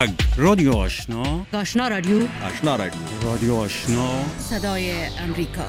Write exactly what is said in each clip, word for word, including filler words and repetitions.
رادیو آشنا، آشنا رادیو، آشنا رادیو، رادیو آشنا، صدای امریکا.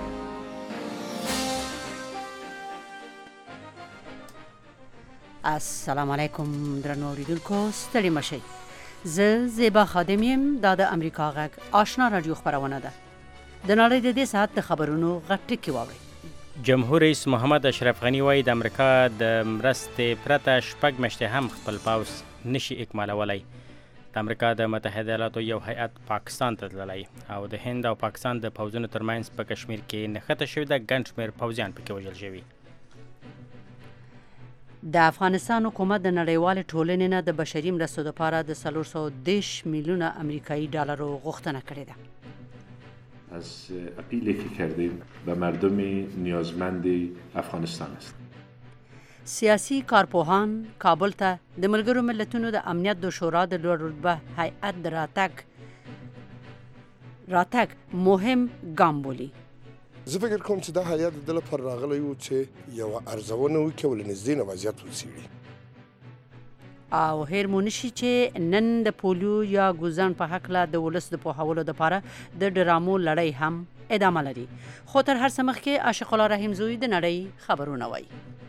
السلام علیکم درنو اوریدونکو، ستړي مشئ. زه زیبا خادم یم. دا د امریکا غږ آشنا رادیو خپرونه ده. د نړۍ د دې ساعت د خبرونو غټ ټکي واورئ. جمهور رئیس محمد اشرف غنی وایي د امریکا د مرستې پرته شپږ میاشتې هم خپل پوځ نشي اکمالولی. د امریکا د متحده ایالاتو یو هیئت پاکستان ته تللی او د هند او پاکستان د پوځونو ترمنځ په کشمیر کې نښته شوې ده. ګڼ شمېر پوځیان پکې وژل شوي. د افغانستان حکومت د نړیوالې ټولنې نه د بشري مرستو لپاره د څلور سوه دېرش میلیونه امریکایي ډالرو غوښتنه کړې ده. از اپیلی که کردیم و مردم نیازمند افغانستان است. سیاسي کارپوهان کابل ته د ملګرو ملتونو د امنیت د شورا د لوړ رتبه هیئت د راتګ راتګ مهم ګام بولي. زه فکر کوم چې دا هیئت د لپاره راغلی و چې یوه ارزونه وکړي او له نږدې نه وضعیت وڅېړي او هیر مو نشي چې نن د پولیو یا ګوزن په هکله د ولس د پوهولو دپاره د ډرامو لړۍ هم ادامه لري. خو تر هر څه مخکې عاشق الله رحیم زوی د نړۍ خبرونه وایي.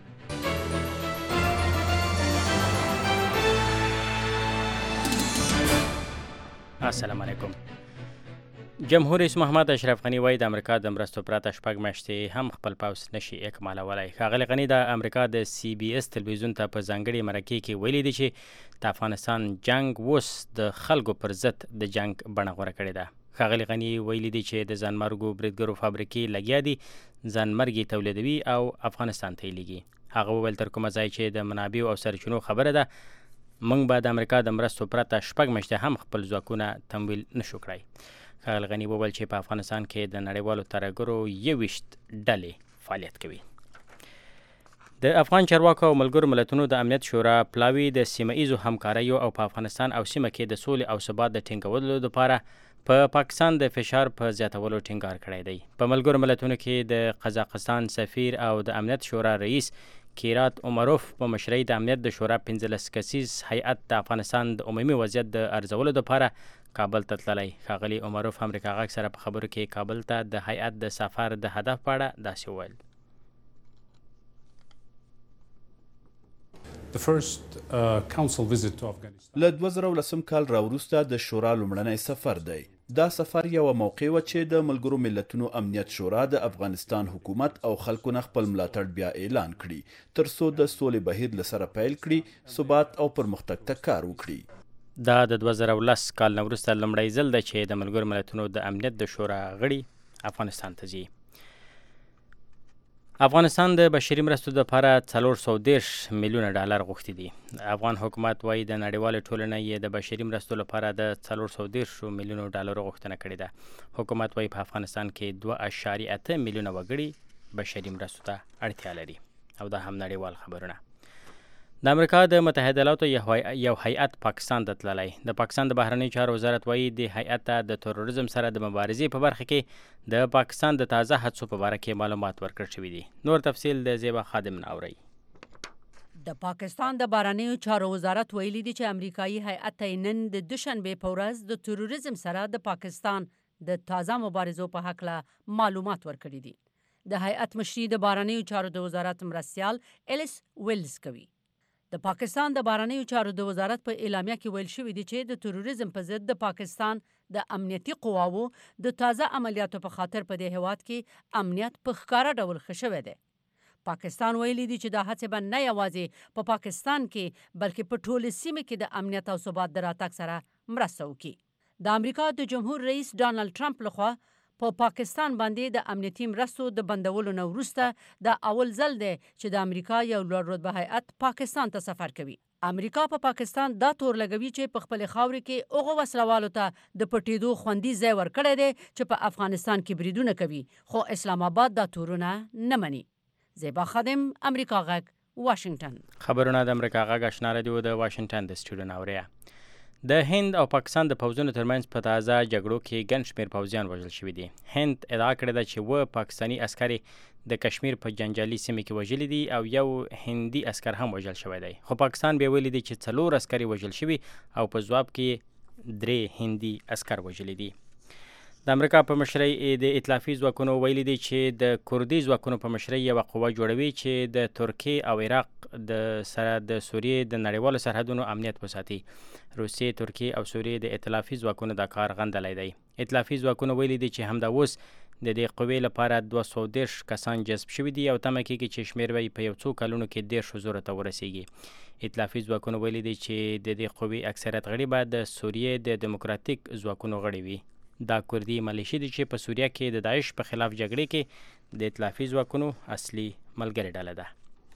السلام علیکم. جمهور رئیس محمد اشرف غنی وایي د امریکا د مرستو پرته شپږ میاشتې هم خپل پوځ نشي اکمالولی. ښاغلی غني د امریکا د سی بي اس تلویزیون ته په ځانګړي مرکې کې ویلي دي چې د افغانستان جنگ اوس د خلکو پر ضد د جنگ بڼه غوره کړې ده. ښاغلی غني ویلي دي چې د ځانمرګو بریدګرو فابریکې لګیا دي، ځانمرګي تولیدوي او افغانستان ته یې لیږي. هغه وویل تر کومه ځای چې د منابعو او سرچینو خبره ده، موږ به د امریکا د مرستو پرته شپږ میاشتې هم خپل ځواکونه تمویل نشو کړی. ښاغلی غني وویل چې په افغانستان کې د نړیوالو ترهګرو یوویشت ډلې فعالیت کوي. د افغان چارواکو او ملګرو ملتونو د امنیت شورا پلاوي د سیمه ایزو همکاریو او په افغانستان او سیمه کې د سولې او ثبات د ټینګولو لپاره په پاکستان د فشار په زیاتولو ټینګار کړی دی. په ملګرو ملتونو کې د قزاقستان سفیر او د امنیت شورا رئیس کیرات عمروف په مشرۍ د امنیت د شورا پنځلس کسیز هیئت د افغانستان د عمومي وضعیت د ارزولو لپاره کابل ته تللی. ښاغلي عمروف امریکا غږ سره په خبرو کې کابل ته د هیئت د سفر د هدف په اړه داسې وویل. له دوه زره ولسم کال راوروسته د شورا لومړنی سفر دی. دا سفر یوه موقع وه چې د ملګرو ملتونو امنیت شورا د افغانستان حکومت او خلکو نه خپل ملاتړ بیا اعلان کړي تر څو د سولې بهیر له سره پیل کړي، ثبات او پرمختګ ته کار وکړي. دا د دوه زره ولس کال نه وروسته لومړی ځل ده چې د ملګرو ملتونو د امنیت د شورا غړي افغانستان ته ځي. افغانستان د بشري مرستو لپاره څلور سوه دېرش میلیونه ډالر غوښتي دي. افغان حکومت وایي د نړیوالې ټولنې یې د بشري مرستو لپاره د څلور سوه دېرش میلیونو ډالرو غوښتنه کړې ده. حکومت وایي په افغانستان کې دوه اعشاریه اته میلیونه وګړي بشري مرستو ته اړتیا لري. او دا هم نړیوال خبرونه. د امریکا د متحده ایالاتو یو هیئت پاکستان ته تللی. د پاکستان د بهرنیو چارو وزارت وایي د هیئت ته د تروریزم سره د مبارزې په برخه کې د پاکستان د تازه هڅو په باره کې معلومات ورکړل شوي دي. نور تفصیل د زیبا خادم نه اورئ. د پاکستان د بهرنیو چارو وزارت ویلي دي چې امریکایي هیئت ته نن د دوشنبې په ورځ د تروریزم سره د پاکستان د تازه مبارزو په هکله معلومات ورکړي دي. د هیئت مشري د بهرنیو چارو د وزارت مرستیال الیس ویلز کوي. د پاکستان د بهرنیو چارو د وزارت په اعلامیه کې ویل شوي دي چې د تروریزم په ضد د پاکستان د امنیتي قواوو د تازه عملیاتو په خاطر په دې هیواد کې امنیت په ښکاره ډول ښه شوی دی. پاکستان ویلي دي چې دا هڅې به نه یوازې په پاکستان کې بلکې په ټولې سیمې کې د امنیت او ثبات د راتګ سره مرسته وکړي. د امریکا د جمهور رئیس ډانلډ ټرمپ لخوا په پا پاکستان باندې د امنیتي مرستو د بندولو نه وروسته دا اول ځل دی چې د امریکا یو لوړ رتبه هیئت پاکستان ته سفر کوي. امریکا په پا پاکستان دا تور لګوي چې په خپل خاورې کې هغو وسلوالو ته د پټېدو خوندي ځای ورکړی دی چې په افغانستان کې بریدونه کوي، خو اسلام آباد دا تورونه نه مني. زیبا خادم، امریکا غږ، واشنگټن. خبرونه د امریکا غږ آشنا رادیو د واشنگټن د سټوډیو نه اورئ. د هند او پاکستان د پوځونو ترمنځ په تازه جګړو کې ګڼ شمېر پوځیان وژل شوي دي. هند ادعا کړې ده چې اووه پاکستاني عسکر د کشمیر په جنجالي سیمه کې وژلي دي او یو هندي عسکر هم وژل شوی دی. خو پاکستان بیا ویلي دی چې څلور عسکر وژل شوي او په ځواب کې درې هندي عسکر وژلي دي. د امریکا په مشرۍ د ائتلافي ځواکونو ویلي دي چې د کردي ځواکونو په مشرۍ یوه قوه جوړوي چې د ترکیې او عراق د سره د سوریې د نړیوالو سرحدونو امنیت وساتي. روسیې، ترکیې او سوریې د ائتلافي ځواکونو دا کار غندلی دی. ائتلافي ځواکونو ویلي دي چې همدا اوس د دې قوې لپاره دوه سوه دېرش کسان جذب شوي دي او تمه کېږي چې شمېر به په یو څو کلونو کې دېرشو زرو ته ورسیږي. ائتلافي ځواکونو ویلي دي چې د دې قوې اکثریت غړي به د سوریې د دیموکراتیک ځواکونو غړي وي. دا کردي ملیشې دي چې په سوریه کې د داعش په خلاف جګړې کې د ائتلافي ځواکونو اصلي ملګرې ډله ده.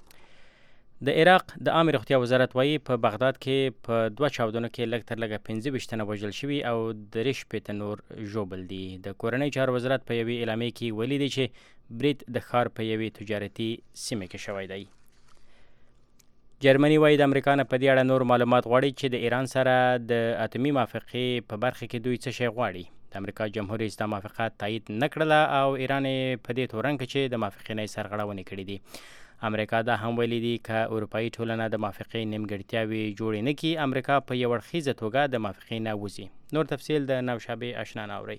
د عراق د عامې روغتیا وزارت وایي په بغداد کې په دوه چاودنو کې لږ تر لږه پنځه ویشت تنه وژل شوي او درې شپېته نور ژوبل دي. د کورنۍ چارو وزارت په یوې اعلامیې کې ویلي دی چې برید د ښار په یوې تجارتي سیمه کې شوی دی. جرمني وایي د امریکا نه په دې اړه نور معلومات غواړي چې د ایران سره د اتمي موافقې په برخه کې دوی څه شی غواړي. د امریکا جمهور رئیس د موافقه تایید نه کړله او ایران په دې تورن کې چې د موافقې نه سرغړونې کړې دي. امریکا دا هم ویلي دي که اروپایي ټولنه د موافقې نیمګړتیاوې جوړې نه کړي، امریکا په یو اړخیزه توګه د موافقې نه وځي. نور تفصیل د نوشابې اشنا ناوري.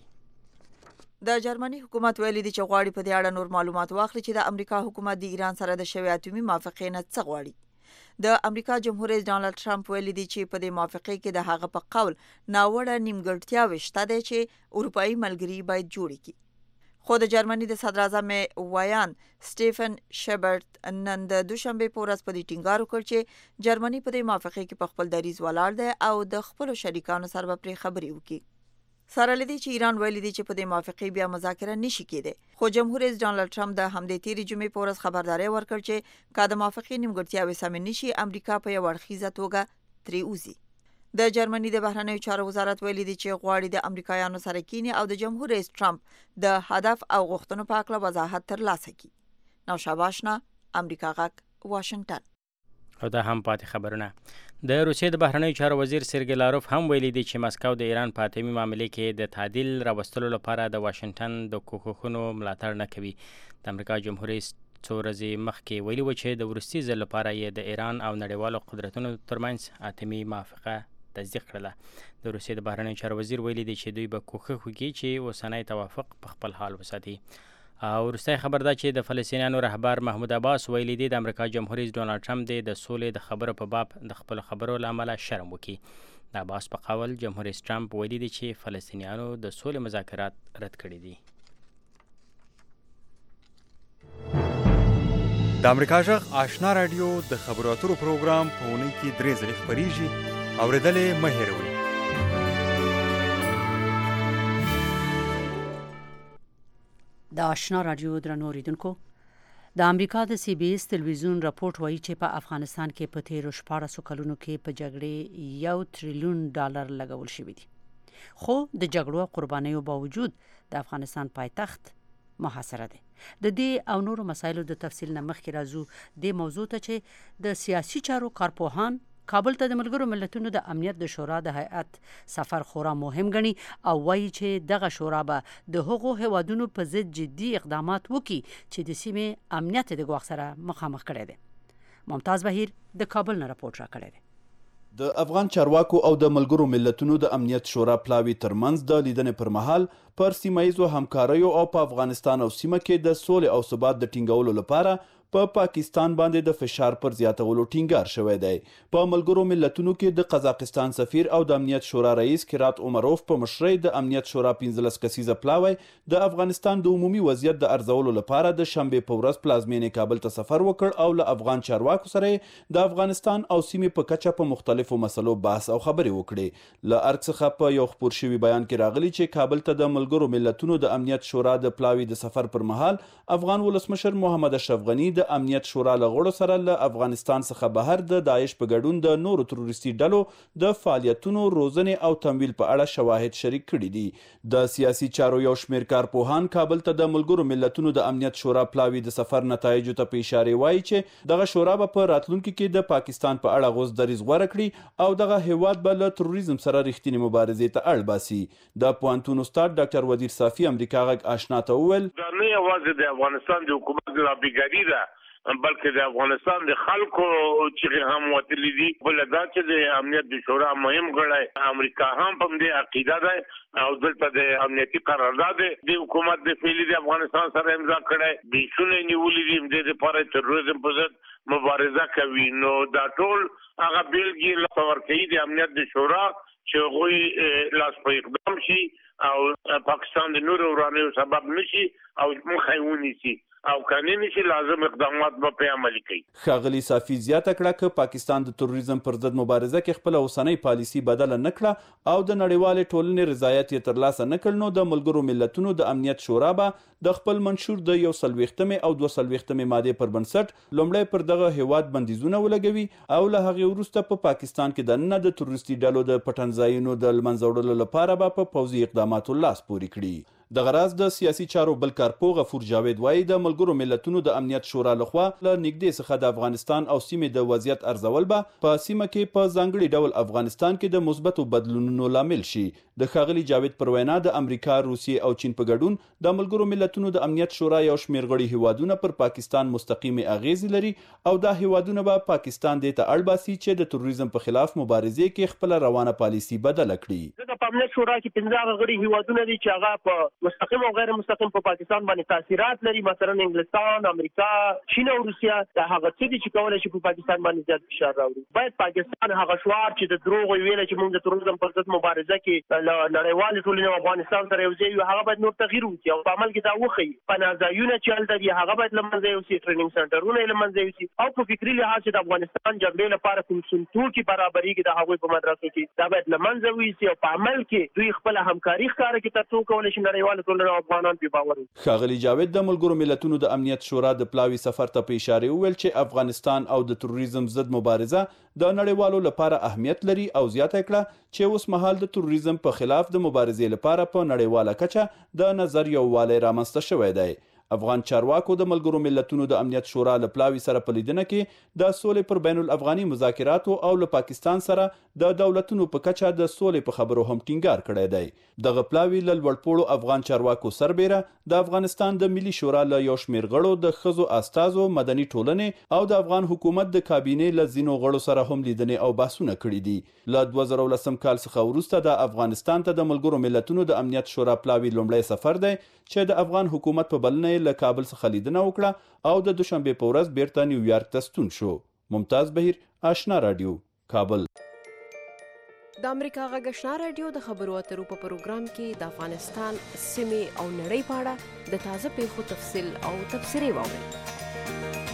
د جرمني حکومت ویلي دي چې غواړي په دې اړه نور معلومات واخلي چې د امریکا حکومت د ایران سره د شوې اتمي موافقې نه څه غواړي. د امریکا جمهور رئیس ډانلډ ټرمپ ویلي دی چې په دې موافقې کې د هغه په قول ناوړه نیمګړتیاوې شته دی چې اروپایي ملګري باید جوړې کړي. خو د جرمني د صدر اعظم وایان سټیفن شبرت نن د دوشنبه په ورځ په دې ټینګار وکړ چې جرمني په دې موافقې کې په خپل دریځ ولاړ دی او د خپلو شریکانو سره به پرې خبرې وکړي. سره لدی چې ایران ویلي دی چې په دې موافقې بیا مذاکره نشي کېدی. خو جمهور رئیس ډانلډ ټرمپ د همدې تیرې جمعې په ورځ خبرداری ورکړ چې که د موافقې نیمګړتیاوې سمې نشي، امریکا په یو اړخیزه توګه ترې وځي. د جرمني د بهرنیو چارو وزارت ویلي دی چې غواړي د امریکایانو سره کینی او د جمهور رئیس ټرمپ د هدف او غوښتنو په اړه وضاحت ترلاسه کړي. نوشابه اشنا، امریکا غږ، واشنگټن. او دا هم پاتې خبرونه. د روسیې د بهرنیو چارو وزیر سرګی لاروف هم ویلي دی چې مسکو د ایران په اتمي معاملې کې د تعدیل راوستلو لپاره د واشنګټن د کوښښونو ملاتړ نه کوي. د امریکا جمهور رئیس څو ورځې مخکې ویلي و چې د وروستي ځل لپاره یې د ایران او نړیوالو قدرتونو ترمنځ اتمي موافقه تصدیق کړله. د روسیې د بهرنیو چارو وزیر ویلي دی چې دوی به کوښښ وکړي چې اوسنی توافق په خپل حال وساتي. او وروستی خبر دا چې د فلسطینیانو رهبر محمود عباس ویلي دی د امریکا جمهور رئیس ډونالډ ټرمپ دی د سولې د خبرو په باب د خپلو خبرو له امله شرم وکړي. د عباس په قول جمهور رئیس ټرمپ ویلي دی چې فلسطینیانو د سولې مذاکرات رد کړي دي. د امریکا غږ آشنا رادیو د خبرو اترو پروګرام په اونۍ کې درې ځلې خپریږي. اورېدلې مه هېروئ. د آشنا رادیو درنو اوریدونکو، د امریکا د سی بي اس تلویزیون راپورټ وایي چې په افغانستان کې په تیرو شپاړسو کلونو کې په جګړې یو تریلیون ډالر لګول شوي دي. خو د جګړو قربانیو باوجود د افغانستان پایتخت محاصره دی. د دې او نورو مسایلو د تفصیل نه مخکې راځو د موضوع ته چې د سیاسي چارو کارپوهان کابل ته د ملګرو ملتونو د امنیت د شورا د هیئت سفر خورا مهم ګڼي او وایي چې دغه شورا به د هغو هیوادونو په ضد جدي اقدامات وکړي چې د سیمې امنیت د ګواښ سره مخامخ کړی دی. ممتاز بهیر د کابل نه راپورټ راکړی دی. د افغان چارواکو او د ملګرو ملتونو د امنیت شورا پلاوي ترمنځ د لیدنې پر مهال پر سیمایزو همکاریو او په افغانستان او سیمه کې د سولې او ثبات د ټینګولو لپاره په پاکستان باندې د فشار پر زیاتولو ټینګار شوی دی. په ملګرو ملتونو کې د قزاقستان سفیر او د امنیت شورا رئیس کرات عمروف په مشرۍ د امنیت شورا پنځلس کسیزه پلاوی د افغانستان د عمومي وضعیت د ارزولو لپاره د شنبې په ورځ پلازمینې کابل ته سفر وکړ او له افغان چارواکو سره د افغانستان او سیمې په کچه په مختلفو مسلو بحث او خبرې وکړي. له ارګ څخه په یو خپور شوي بیان کې راغلي چې کابل ته د ملګرو ملتونو د امنیت شورا د پلاوی د سفر پر مهال افغان ولسمشر محمد اشرف غنی د د امنیت شورا له غړو سره له افغانستان څخه بهر د داعش په ګډون د نورو تروریستي ډلو د فعالیتونو روزنې او تمویل په اړه شواهد شریک کړي دي. د سیاسي چارو یو شمېر کارپوهان کابل ته د ملګرو ملتونو د امنیت شورا پلاوي د سفر نتایجو ته په اشاره وایي چې دغه شورا به په راتلونکي کې د پاکستان په اړه غوڅ دریځ غوره کړي او دغه هیواد به له تروریزم سره رښتینې مبارزې ته اړ باسي. د پوهنتون استاد ډاکټر وزیر صافي امریکا غږ آشنا ته وویل دا نه یوازې د افغانستان د حکومت لابیګاري ده بلکې د افغانستان د خلکو چې هم وتلی دي بل دا چې د امنیت د شورا مهم غړی امریکا هم په دې عقیده ده او دلته د امنیتي قرارداد د حکومت د فعلی د افغانستان سره امضا کړی د شونه نیولې دي د لپاره تروریزم په ضد مبارزه کوي. نو دا ټول هغه بیلګې لکه ورکوي د امنیت د شورا چې هغوی لاس په اقدام شي او پاکستان د نورو ورانیو سبب نشي او مخه یې ونیسي او قانوني چې لازم اقدامات به په عملي کوي. ښاغلي صافي زیاته کړه چې پاکستان د تروریزم پر ضد مبارزه کې خپل اوسنۍ پالیسي بدله نه کړه او د نړیوالې ټولنې رضایت یې ترلاسه نه کړ نو د ملګرو ملتونو د امنیت شورا به د خپل منشور د یو څلوېښتمې او دوه څلوېښتمې مادې پر بنسټ لومړی پر دغه هیواد بندیزونه ولګوي او له هغې وروسته په پاکستان کې دننه د تروریستي ډلو د پټنځایونو د لمنځه وړلو لپاره به په پوځي اقداماتو لاس پورې کړي. دغه راز د سیاسي چارو بل کارپوه غفور جاوید وایي د ملګرو ملتونو د امنیت شورا لخوا له نږدې څخه د افغانستان او سیمې د وضعیت ارزول به په سیمه کې په ځانګړي ډول افغانستان کې د مثبتو بدلونونو لامل شي. د ښاغلي جاوید پر وینا د امریکا، روسیې او چین په ګډون د ملګرو ملتونو د امنیت شورا یو شمېر غړي هیوادونه پر پاکستان مستقیمې اغیزې لري او دا هیوادونه به پاکستان دې ته اړ باسي چې د تروریزم په خلاف مبارزې کې خپل روانه پالیسي بدله کړي. د امنیت شورا کې پنځه غړي هیوادونه دي چې هغه په مستقیم او غیر مستقیم په پاکستان باندې تاثیرات لري، مثلا انګلستان، امریکا، چین او روسیا. دا هغه څه دي چې کولای شي په پاکستان باندې زیات فشار راوړي. باید پاکستان هغه شعار چې د دروغ ویل چې موږ د تروریزم پر ضد مبارزه کې نړیوال ټولنې او افغانستان سره یو ځای یو هغه باید نور تغییر وکړي او په عمل کې دا وښیي. پناهځایونه چې هلته دي هغه باید له منځه یوسي، ټریننګ سنټرونه یې له منځه یوسي او په فکري لحاظ چې د افغانستان جګړې لپاره کوم توکي برابرېږي د هغوی په مدرسو کې دا باید له منځه ویسي او په عمل کې دوی خپل همکاري ښکاره کړي تر څو کولی شي نړیوال ټولنه او افغانان پرې باور وکړي. ښاغلي جاوید د ملګرو ملتونو د امنیت شورا د پلاوي سفر ته په اشاره وویل چې افغانستان او د تروریزم ضد مبارزه د نړیوالو لپاره اهمیت لري او زیاته کړه چې اوس مهال د تروریزم په خلاف د مبارزې لپاره په نړیواله کچه د نظر یووالی رامنځته شوی دی. افغان چارواکو د ملګرو ملتونو د امنیت شورا له پلاوي سره په لیدنه کې د سولې پر بین الافغاني مذاکراتو او له پاکستان سره د دولتونو په کچه د سولې په خبرو هم ټینګار کړی دی. دغه پلاوي له لوړپوړو افغان چارواکو سربیره د افغانستان د ملي شورا له یو شمېر غړو د ښځو استازو، مدني ټولنې او د افغان حکومت د کابینې له ځینو غړو سره هم لیدنې او بحثونه کړي دي. له دوه زره ولسم کال څخه وروسته د افغانستان ته د ملګرو ملتونو د امنیت شورا پلاوي لومړی سفر دی چې د افغان حکومت په بلنه له کابل څخه لیدنه وکړه او د دوشنبه په ورځ بیرته نیویارک ته ستون شو. ممتاز بهیر، آشنا رادیو، کابل. د امریکا غږ آشنا رادیو د خبرو اترو په پروګرام کې د افغانستان سیمې او نړۍ په اړه د تازه پیښو تفصیل او تبصرې واورئ.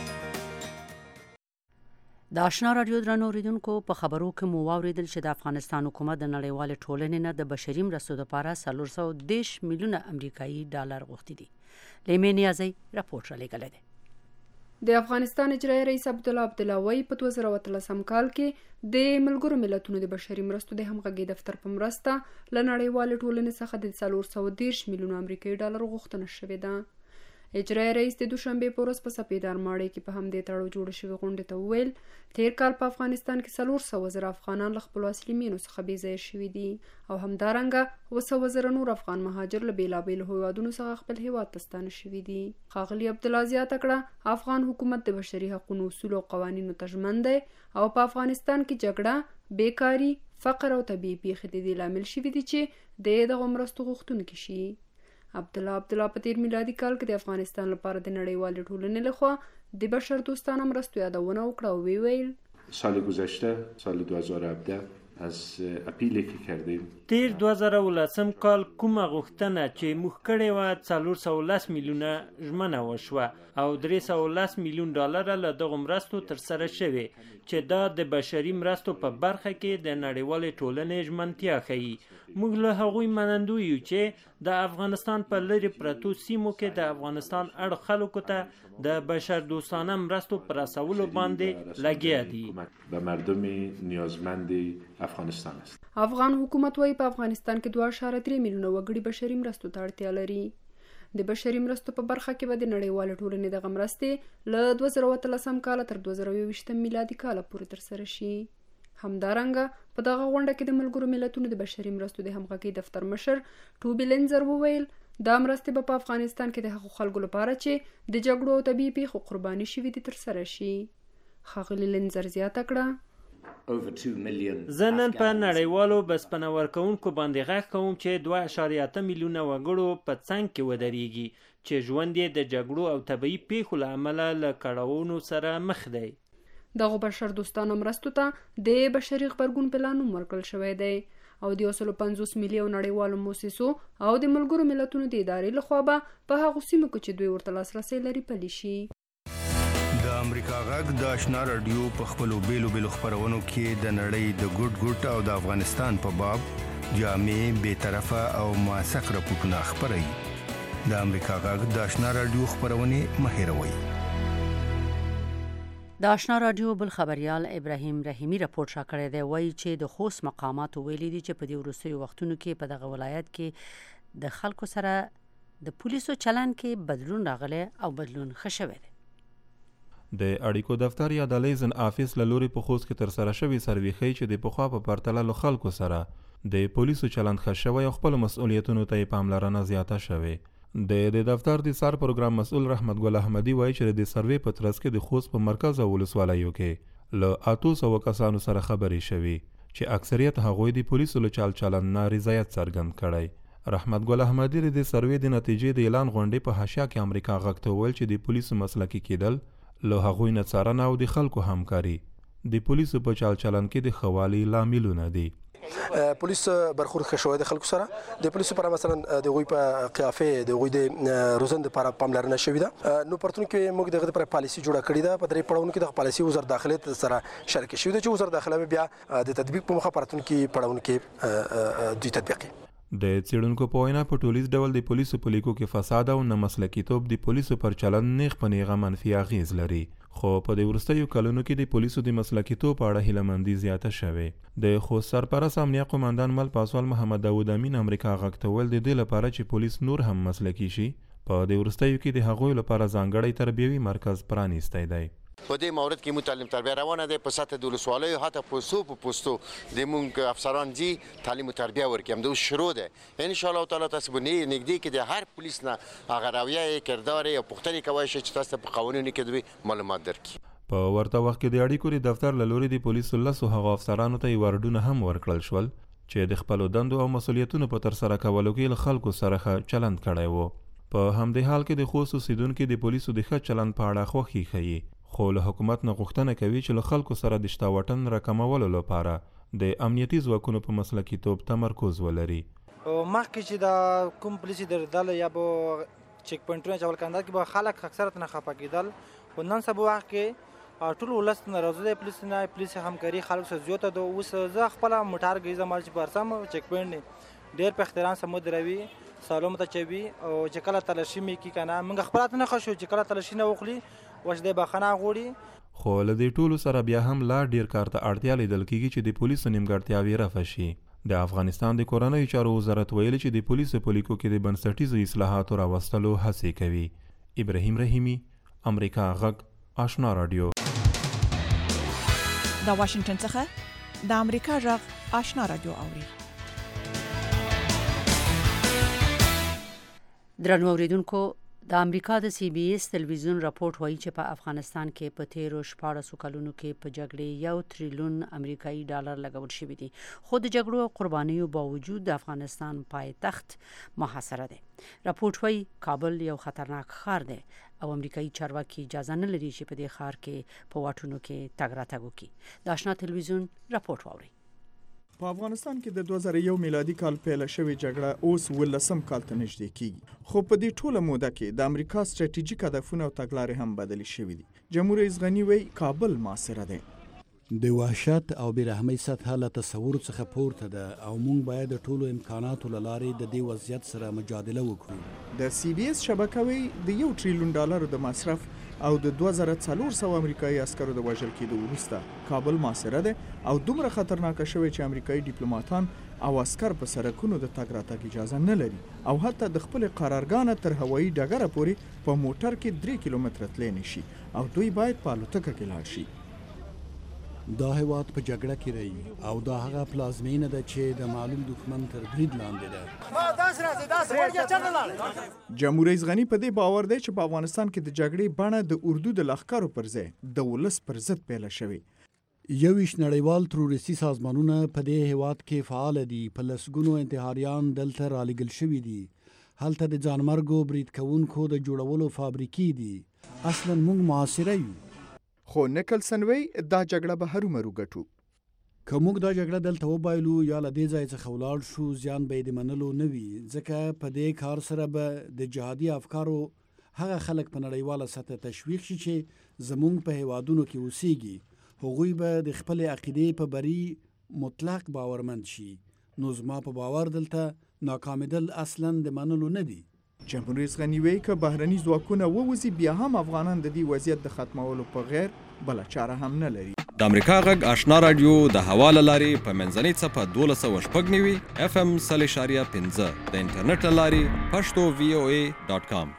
د آشنا رادیو درنو اوریدونکو په خبرو کې مو واوریدل چې د افغانستان حکومت د نړیوالې ټولنې نه د بشري مرستو لپاره څلور سوه دېرش میلیونه امریکایي ډالر غوښتي دي. لیمې نیازی راپورټ رالیږلی دی. د افغانستان اجرایي رئیس عبدالله عبدالله وایي په دوه زره اتلسم کال کې د ملګرو ملتونو د بشري مرستو د همغږۍ دفتر په مرسته له نړیوالې ټولنې څخه د څلور سوه دېرش میلیونه امریکایي ډالر غوښتنه شوې ده. اجرایي رئیس د دوشنبې په ورځ په سپیدار ماړی کې په همدې تړاو جوړه شوې غونډې ته وویل تیر کال په افغانستان کې څلور سوه زره افغانان له خپلو اصلي مینو څخه بې ځایه شوي دي او همدارنګه اووه سوه زره نور افغان مهاجر له بېلابېلو هیوادونو څخه خپل هیواد ته ستانه شوي دي. ښاغلي عبدالله زیاته کړه افغان حکومت د بشري حقونو اصولو او قوانینو ته ژمن دی او په افغانستان کې جګړه، بیکاري، فقر او طبیعي پیښې د دې لامل شوي دي چې د دغو مرستو غوښتونکي شي. عبدالله عبدالله په تیر میلادي کال کې د افغانستان لپاره د نړیوالې ټولنې لخوا د بشر دوستانه مرستو یادونه وکړه او ویل سال گذشته سال دو هزار و هفده از اپیلی که کردیم تیر دوه زره ولسم کال کومه غوښتنه چې موږ کړې وه څلور سوه لس میلیونه ژمنه وشوه او درې سوه لس میلیون ډالره له دغو مرستو ترسره شوې چې دا د بشري مرستو په برخه کې د نړیوالې ټولنې ژمنتیا ښیي. موږ له هغوی منندوی یو چې د افغانستان په لرې پرتو سیمو کې د افغانستان اړ خلکو ته د بشر دوستانه مرستو په رسولو باندې لګیا دي. به مردم نیازمند افغانستان است. افغان حکومت وايي په افغانستان کې دوه اعشاریه درې میلیونه وګړي بشري مرستو ته اړتیا لري. د بشري مرستو په برخه کې به د نړیوالې ټولنې دغه مرستې له دوه زره اتلسم کال تر دوه زره یوویشتم میلادي کال پورې ترسره شي. همدارنګه په دغه غونډه کې د ملګرو ملتونو د بشري مرستو د همغږۍ دفتر مشر ټوبی لینزر وویل دا مرستې به په افغانستان کې د هغو خلکو لپاره چې د جګړو او طبیعي پیښو قرباني شوي دي ترسره شي. ښاغلي لینزر زیاته کړه زه نن په نړیوالو بسپنه ورکوونکو باندې غږ کوم چې دوه اعشاریه اته میلیونه وګړو په څنګ کې ودرېږي چې ژوند یې د جګړو او طبیعي پیښو له امله له کړاوونو سره مخ دی. دغه بشر دوستانه مرستو ته د بشري غبرګون پلان هم ورکړل شوی دی او د یو سلو پنځوس ملي او نړیوالو موسسو او د ملګرو ملتونو د ادارې لخوا به په هغو سیمو کې چې دوی ورته لاسرسی لري پلي شي. د امریکا غږ د آشنا رادیو په خپلو بیلو بیلو خپرونو کې د نړۍ د ګوټ ګوټ او د افغانستان په باب جامع بې طرفه او موثق راپورټونه خپروي. د امریکا غږ د آشنا رادیو خپرونې مه هېروئ. د آشنا رادیو بل خبريال ابراهیم رحیمی راپورټ را کړی دی وایي چې د خوست مقاماتو ویلي دي چې په دې وروستیو وختونو کې په دغه ولایت کې د خلکو سره د پولیسو چلن کې بدلون راغلی او بدلون ښه شوی دی. د اړیکو دفتر یا د لیزن آفیس له لوري په خوست کې ترسره شوي سروې ښیي چې د پخوا په پرتله له خلکو سره د پولیسو چلند ښه شوی او خپلو مسؤلیتونو ته یې پاملرنه زیاته شوې. د د دفتر د سر پروګرام مسؤل رحمت ګل احمدي وایي چې د سروې په ترڅ کې د خوست په مرکز او ولسوالیو کې له اتو سوه کسانو سره خبرې شوي چې اکثریت هغوی د پولیسو له چال چلند نه رضایت څرګند کړی. رحمت ګل احمدي د سروې د نتیجې د اعلان غونډې په حاشیه کې امریکا غږ ته وویل چې د پولیسو مسلکي کېدل له هغوی نه څارنه او د خلکو همکاري د پولیسو په چال چلند کې د ښه والي لاملونه دي. پولیس برخورد ښه شوی د خلکو سره د پولیسو لپاره مثلا د هغوی په قیافې د هغوی د روزنې لپاره پاملرنه شوې ده. نو پرتون کې موږ دغه لپاره پالیسي جوړه کړې ده. په درې پړاوونو کې دغه پالیسي وزارت داخله سره شریک شوې ده چې وزارت داخله بیا د تطبیق په مخه پرتون کې پړاوونو کې دوی تطبیق کوي. د څېړونکو په وینا په ټولیز ډول د پولیسو په لیکو کې فساد او نه مسلکیتوب د پولیسو پر چلند نیغ په نیغه منفي اغیز لري. خو په د وروستیو کلونو کې د پولیسو د مسلکیتوب په اړه هیلهمندي زیاته شوې. د خوست سرپرست امنیه قماندان مل پاسوال محمد داود امین امریکا غږ ته ویل د دې لپاره چې پولیس نور هم مسلکي شي په د وروستیو کې د هغوی لپاره ځانګړی تربیوي مرکز پرانیستی دی. په دې مورد کې مو تعلیم تربیه روانه ده په سطح د ولسوالیو حتی پوستو په پوستو د مونږ افسران دي تعلیم تربیه ورکړي هم د شروع ده ان شاء الله تعالی تاسو باندې نږدې کې د هر پولیس نه هغه رویه کردار او پوښتنې کوي چې تاسو په قوانینو کې دوی معلومات درکړي. په ورته وخت کې د اړیکو د دفتر له لوري د پولیسو لسو هغه افسرانو ته وارډونه هم ورکړل شول چې د خپلو دندو او مسؤلیتونو په ترسره کولو کې له خلکو سره ښه چلند کړی و. په همدې حال کې د خوست اوسیدونکي د پولیسو د ښه چلند په اړه خوښي ښیي خو له حکومت نه غوښتنه کوي چې له خلکو سره د شته وطن راکمولو لپاره د امنیتي ځواکونو په مسلکیتوب تمرکز ولري. مخکې چې د کوم پولیسي درېدل یا به چیک پوینټونه چول کندل کې به خلک اکثرت نه خفه کېدل خو نن سبا وخت کې ټول ولس نه راځي د پولیس نه پولیس همکاري خلکو سره زیاته ده. اوس زه خپله موټر ګیزم چې برسم چیک پوینټ ډېر په احترام سره مو دروي سالم ته چوي او چې کله تلاشي مې کي که نه موږ خپله ته نه خوښ چې کله تلاشي نه وخلي وش د بخښنه غوړي. خو له دې ټولو سره بیا هم لا ډیر کار ته اړتیا لیدل کېږي چې د پولیسو نیمګړتیاوې رفع شي. د افغانستان د کورنیو چارو وزارت ویلي چې د پولیسو په لیکو کې د بنسټیزو اصلاحاتو راوستلو هڅې کوي. ابراهیم رحیمی امریکا غږ آشنا رادیو. د واشنگټن څخه د امریکا غږ آشنا رادیو اوري. درنو اوریدونکو د امریکا د سی بي اس تلویزیون راپورټ وایي چې په افغانستان کې په تیرو شپاړسو کلونو کې په جګړې یو تریلیون امریکایي ډالر لګول شوي دي خو د جګړو او قربانیو باوجود د افغانستان پایتخت محاصره دی. راپورټ وایي کابل یو خطرناک ښار دی او امریکایي چارواکي اجازه نه لري چې په دې ښار کې په واټونو کې تګ راتګ وکړي. د آشنا تلویزیون راپورټ واورئ. په افغانستان کې د دوه زره یو میلادي کال پیل شوې جګړه اوس ولسم کال ته نږدې کیږي، خو په دې ټوله موده کې د امریکا ستراتیژیک هدفونه او تګلارې هم بدلې شوې دي. جمهور رئیس غني وایي کابل محاصره دی. د وحشت او بیرحمۍ سطحه له تصور څخه پورته ده او موږ باید د ټولو امکاناتو له لارې د دې وضعیت سره مجادله وکړو. د سی بي اس شبکه وایي د یو تریلیون ډالرو د مصرف او د دوه زره څلور سوه امریکایي عسکرو د وژل کېدو وروسته کابل محاصره دی او دومره خطرناکه شوی چې امریکایي ډیپلوماتان او عسکر په سړکونو د تګ راتګ اجازه نه لري او حتی د خپلې قرارګاه تر هوایي ډګره پورې په موټر کې درې کیلومتره تللی نشي او دوی باید په الوتکه کې لاړ شي. دا هیواد په جګړه کې دی او دا هغه پلازمینه ده چې د معلوم دښمن تر برید لاندې ده. جمهور رئیس غني په دې باور دی چې په افغانستان کې د جګړې بڼه د اردو د لښکرو پر ځای د ولس پر ضد پیله شوې. یویشت نړیوال تروریستي سازمانونه په دې هیواد کې فعال دي. په لسګونو انتحاریان دلته رالیږل شوي دي. هلته د ځانمرګو برید کوونکو د جوړولو فابریکې دي. اصلا موږ محاصره یو. خو نیکلسن وی دا جګړه به هرومرو ګټو. که موږ دا جګړه دلته وبایلو یا له دې ځای څخه ولاړ شو زیان به یې د منلو نه وي، ځکه په دې کار سره به د جهادي افکارو هغه خلک په نړیواله سطح تشویق شي چې زموږ په هیوادونو کې اوسیږي. هغوی به د خپلې عقیدې په بری مطلق باورمند شي. نو زما په باور دلته ناکامېدل اصلا د منلو نه دي. جمهور رئیس غني وایي که بهرني ځواکونه ووځي بیا هم افغانان د دې وضعیت د ختمولو په غیر بله چاره هم نه لري. د امریکا غږ آشنا رادیو د هوا له لارې په منځنۍ څپه دولس سوه شپږ نوي اف ام سل اشاریه پنځه د انټرنیټ له لارې پښتو وی او ای ډاټ کام.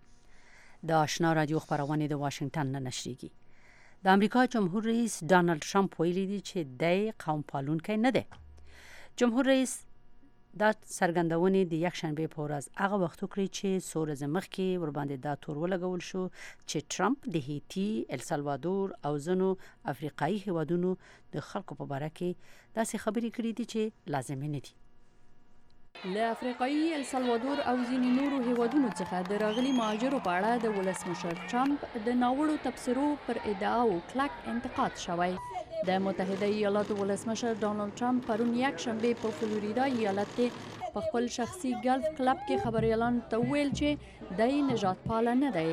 د آشنا رادیو خپرونې د واشنگټن نه نشریږي. د امریکا جمهور رئیس ډانلډ ټرمپ ویلي دی چې دی قوم پالونکی نه دی. جمهور رئیس دا څرګندونې د یکشنبې په ورځ هغه وخت وکړې چې څو ورځې مخکې ورباندې دا تور ولګول شو چې ټرمپ د هیټي، السالوادور او ځینو افریقایي هیوادونو د خلکو په باره کې داسې خبرې کړې دي چې لازمې نه دي. له افریقایي، السالوادور او ځینو نورو هیوادونو څخه د راغلي مهاجرو په اړه د ولسمشر ټرمپ د ناوړو تبصرو پر ادعاو کلک انتقاد شوی. د متحده ایالاتو ولسمشر ډانلډ ټرمپ پرون یک شنبه په فلوریدا ایالت کې په خپل شخصي ګلف کلب کې خبريالانو ته ویل چې د نجات پال نه دی.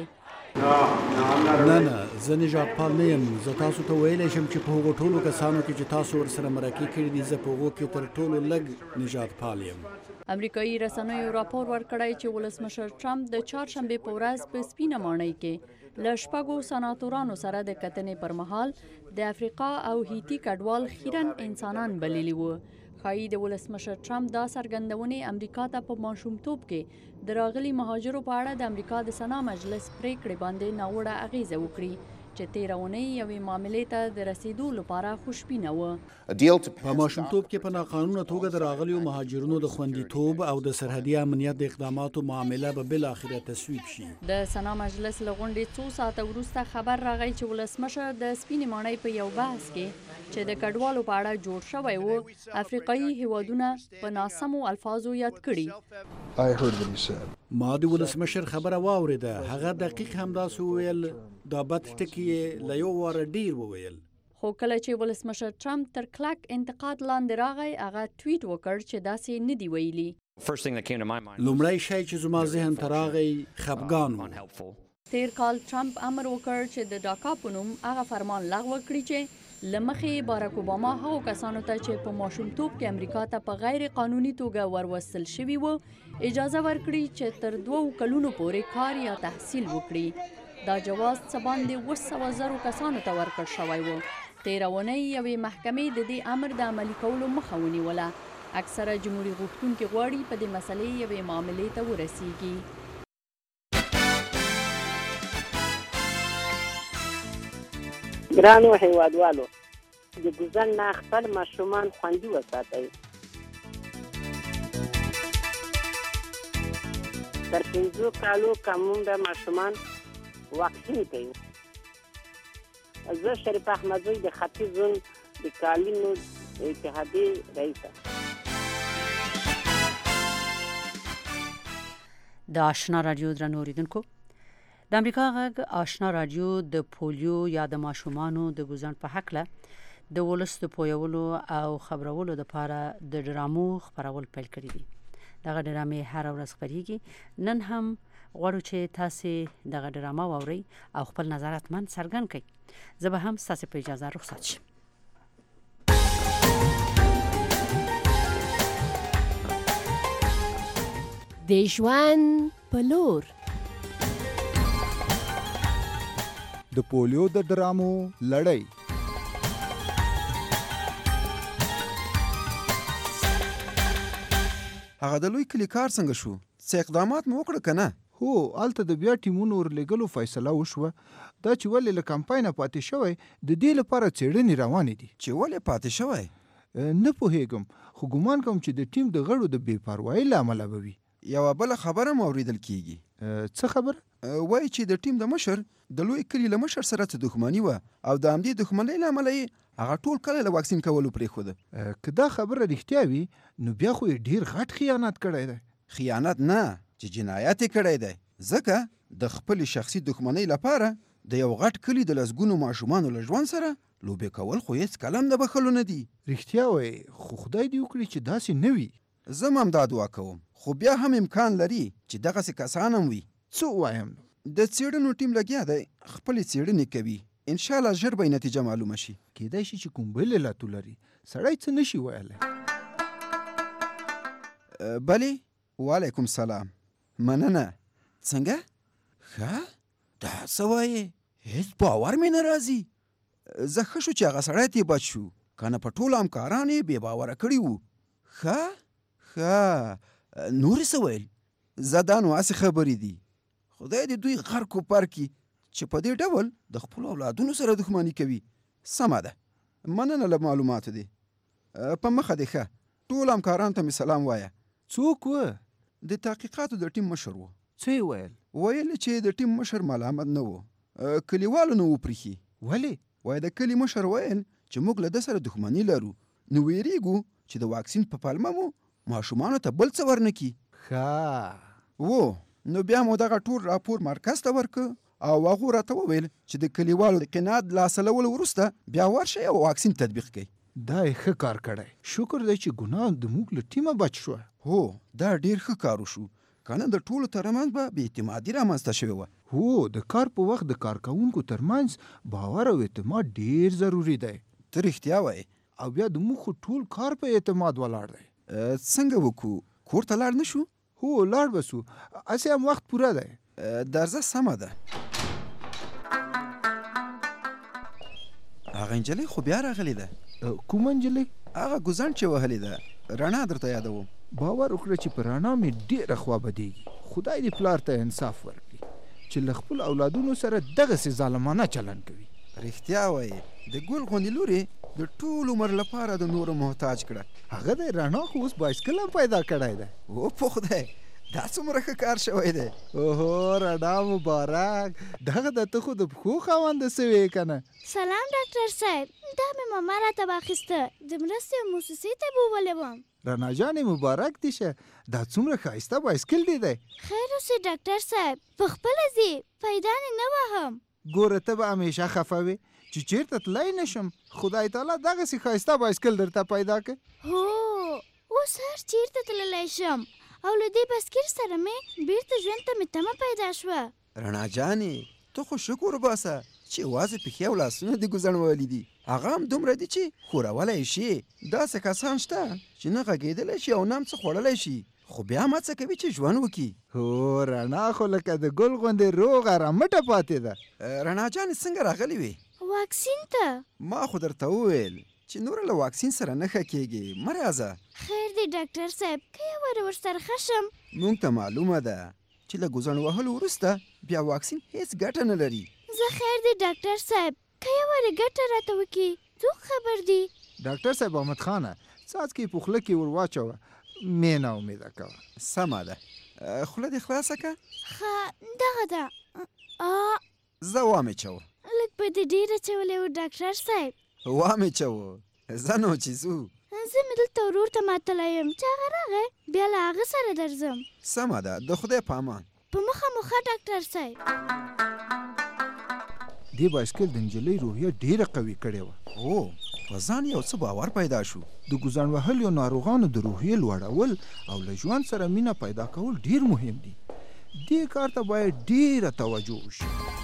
نه نه زه نجات پال نه یم. زه تاسو ته ویلی شم چې په هغو ټولو کسانو کې چې تاسو ورسره مرکې کړي دي زه په هغو کې تر ټولو لږ نجات پال یم. امریکایي رسنیو راپور ورکړی چې ولسمشر ټرمپ د چهارشنبې په ورځ په سپینه ماڼۍ کې له شپږو سناتورانو سره د کتنې پر مهال د افریقا او هیټي کډوال خیرن انسانان بللی وو. ښایي د ولسمشر ټرمپ دا څرګندونې امریکا ته په ماشومتوب کې د راغلي مهاجرو په اړه د امریکا د سنا مجلس پریکړې باندې ناوړه اغیزه وکړي چې تېره اونۍ یوې معاملې ته د رسیدو لپاره خوشبینه وه. په ماشومتوب کې په ناقانونه توګه د راغلیو مهاجرونو د خوندیتوب او د سرحدي امنیت د اقداماتو معامله به بالاخره تصویب شي. د سنا مجلس له غونډې څو ساعته وروسته خبر راغی چې ولسمشر د سپینې ماڼۍ په یو بحث کې چې د کډوالو په اړه جوړ شوی و افریقایي هیوادونه په ناسمو الفاظو یاد کړي. ما د ولسمشر خبره واورېده. هغه دقیق همداسې وویل. دا بد ټکي یې له یو واره ډیر وویل. خو کله چې ولسمشر ټرمپ تر کلک انتقاد لاندې راغی هغه ټویټ وکړ چې داسې نه دی ویلي. لومړی شی چې زما ذهن ته راغی خفګان و. تیر کال ټرمپ امر وکړ چې د ډاکا په نوم هغه فرمان لغوه کړي چې له مخې بارک اوباما هغو کسانو ته چې په ماشومتوب کې امریکا ته په غیر قانوني توګه وروستل شوي وو اجازه ورکړي چې تر دوو کلونو پورې کار یا تحصیل وکړي. دا جواز څه باندې اووه سوه زرو کسانو ته ورکړل شوی و. تېره اونۍ یوې محکمې د دې امر د عملي کولو مخه ونیوله. اکثره جمهوري غوښتونکي غواړي په دې مسلې یوې معاملې ته ورسیږي. ګرانو هیوادوالو د ګوزن نه خپل ماشومان خوندي وساتئ. تر پنځو کالو کمون د ماشومان واکسین کوي. زه شریف احمدزی د ختیځ زون د کالینو اتحادیې رئیسه. د آشنا رادیو درنو اوریدونکو، د امریکا غږ آشنا رادیو د پولیو یا د ماشومانو د ګوزن په هکله د ولس د پویولو او خبرولو لپاره د ډرامو خبرول پیل کړي دي. دغه ډرامې هر ورځ خپریږي. نن هم غواړو چې تاسو دغه ډرامه واورئ او خپل نظرات من څرګند کړئ. زه به هم تاسو په اجازه رخصت شم. د ژوند په لور د پولیو د ډرامو لړۍ. هغه د لوی کلي کار څنګه شو؟ څه اقدامات مو وکړه که نه؟ هو هلته د بیا ټیمونو ورلېږلو فیصله وشوه. دا چې ولې له کمپاینه پاتې شوی د دې لپاره څېړنې روانې دي. چې ولې پاتې شوی؟ نه پوهېږم، خو ګمان کوم چې د ټیم د غړو د بې پروایۍ له امله به وي. یوه بله خبره مو اورېدل کېږي. څه خبره؟ وایي چې د ټیم د مشر د لوی کلي له مشر سره څه دښمني وه او د همدې دښمنۍ له امله یې هغه ټول کلی له واکسین کولو پرېښوده. که دا خبره رښتیا وي نو بیا خو یې ډېر غټ خیانت کړی دی. خیانت نه، چې جنایت یې کړی دی، ځکه د خپلې شخصي دښمنۍ لپاره د یو غټ کلي د لسګونو ماشومانو له ژوند سره لوبې کول خو هېڅ کلم د بخښلو نه دي. رښتیا وایي، خو خدای دې وکړي چې داسې نه وي. زه هم همدا دعا کوم، خو بیا هم امکان لري چې دغسې کسان هم وي. څه ووایم؟ د څېړنو ټیم لګیا دی، خپلې څېړنې کوي. انشاءالله ژر به یې نتیجه معلومه شي. کیدای شي چې کوم بل علتو لري، سړی څه نشي ویلی. بلې، وعلیکم سلام. مننه. څنګه؟ ښه، دا څه وایې؟ هېڅ باور مې نه راځي. زه ښه شو چې هغه سړی ترې بچ شو، که نه په ټول همکاران یې بې باوره کړي وو. ښه ښه، نورې څه ویل؟ زه دا نو هسې خبرې دي. خدای دې دوی غرق و پر کړي چې په دې ډول د خپلو اولادونو سره دښمني کوي. سمه ده، مننه له معلوماتو دې. په مخه دې ښه. ټول همکارانو ته مې سلام وایه. څوک و؟ د تحقیقاتو د ټیم مشر و. څه یې ویل؟ ویل چې د ټیم مشر ملامت نه و، کلیوالو نه وپریښي. ولې؟ وایي د کلي مشر ویل چې موږ له ده سره دښمني لرو، نو ویریږو چې د واکسین په پلمه مو ماشومانو ته بل څه ورنه کي. ښه و، نو بیا مو دغه ټول راپور مرکز ته ورکه او هغو راته وویل چې د کلیوالو د قناعت لاسه لولو وروسته بیا ورشئ او واکسین تطبیق کړئ. دا یې ښه کار کړی. شکر دی چې ګناه د موږ له ټیمه بچ شوه. هو، دا ډېر ښه کار وشو، که نه د ټولو ترمنځ به بې اعتمادي رامنځته شوې وه. هو، د کار په وخت د کارکوونکو ترمنځ باور او اعتماد ډېر ضروري دی. ته رښتیا وایې. او بیا د موږ خو ټول کار په اعتماد ولاړ دی. څنګه وکړو؟ کور ته لاړ نه شو؟ هو، لاړ به سو، هسې هم وخت پوره دی. درځه، سمه ده. هغه نجلۍ خو بیا راغلې ده. کومه نجلۍ؟ هغه ګوزڼ چې وهلې ده، رڼا درته یادوم. باور وکړه چې په رڼا مې ډېره خوا بدېږي. خدای دې پلار ته انصاف ورکړي چې له خپلو اولادونو سره دغسې ظالمانه چلند کوي. رښتیا وایي، د ګل غوندې لورې د ټول عمر لپاره د نورو محتاج کړه. هغه د رڼا خو اوس بایسکل هم پیدا کړی دی. او په خدای، دا څومره ښه کار شوی دی. اوهو، رڼا مبارک. دغه د ته خو د پښو خاونده سوې که نه؟ سلام ډاکټر صاحب، دا مې ماما راته واخیسته، د مرستې موسسې ته به وولې وم. رڼا جانې مبارک دې شه، دا څومره ښایسته بایسکل دی دی. خیر اوسې ډاکټر صاحب، پخپله ځي، پیدا دې نه وهم. ګوره، ته به همیشه خفه وې چې چېرته تللی نه شم. خدای تعالی دغسې ښایسته بایسکل درته پیدا کړ. هو، اوس هر چېرته تللی شم او له دې بایسکل سره مې بېرته ژوند ته مې تمه پیدا شوه. رڼا جانې، ته خو شکر وباسه چې یوازې پښې او لاسونه دې ګوزڼ وهلي دي. هغه هم دومره دي چې ښورولی شي. داسې کسان شته چې نه غږېدلی شي او نه هم څه خوړلی شي، خو بیا هم هڅه کوي چې ژوند وکړي. هو، رڼا خو لکه د ګل غوندې روغه رمټه پاتې ده. رڼا جانې څنګه راغلې وې؟ واکسین ته. ما خو درته وویل چې نور له واکسین سره نه ښه کېږي. مه راځه. خیر دی ډاکټر صاحب، که یو واره ورسره ښه شم. موږ ته معلومه ده چې له ګوزڼ وهلو وروسته بیا واکسین هېڅ ګټه نه لري. زه خیر دی ډاکټر صاحب، که یو واره ګټه راته وکړي، څوک خبر دی؟ ډاکټر صاحب، احمد خانه، څاڅکي په خوله کې ور واچوه، مې نا امیده کوه. سمه ده، خوله دې خلاصه که. ښه، دغه ده. زه وامې چوه. لږ به دې ډېر اچولی و ډاکټر صاحب. وامې چوه، زه نو چې ځو. زه مې دلته ورور ته ماتلی یم، چې هغه راغی، بیا له هغه سره درځم. سمه ده، د خدای په امان. په مخه مو ښه ډاکټر صاحب. دې بایسکل د نجلۍ روحیه ډېره قوي کړې وه. هو، په ځان یو څه باور پیدا شو. د ګوزڼ وهلیو ناروغانو د روحیې لوړول او له ژوند سره مینه پیدا کول ډیر مهم دي. دې کار ته باید ډیره توجه وشي.